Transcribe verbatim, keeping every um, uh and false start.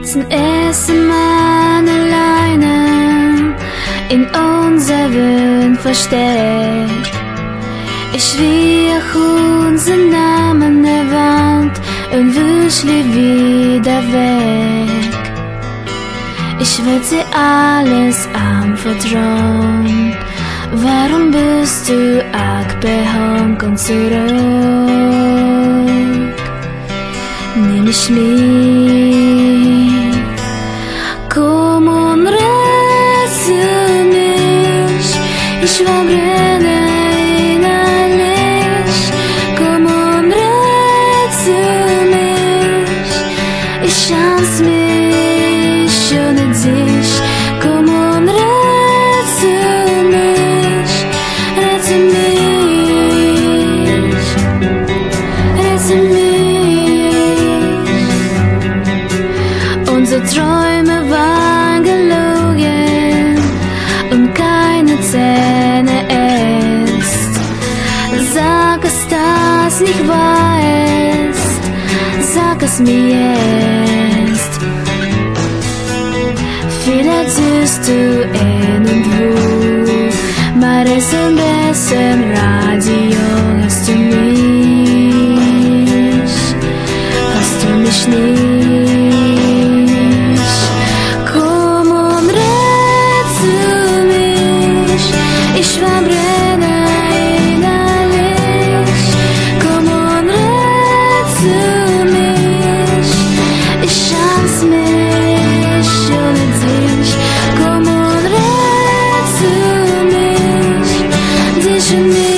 Zum ersten Mal alleine in unser Wind versteckt. Ich riech unseren Namen an der Wand und wisch wieder weg. Ich will dir alles anvertrauen. Warum bist du abgehangen zurück? Nimm mich mit, komm und rette mich. Ich verbrenne innerlich. Komm und rette mich. Ich chance mich ohne dich. Komm und rette mich. Rette mich. Rette mich. Unsere Träume waren gelogen und keine Zähne ist. Sag es, dass nicht wahr ist. Sag es mir jetzt. Vielleicht siehst du irgendwo, maar ist ein bisschen Radio. Hörst du mich? Hörst du mich nicht? Komm und rette mich. Ich verbrenne innerlich. Komm und rette mich. Ich chance mich ohne dich. Komm und rette mich. Dich und mich.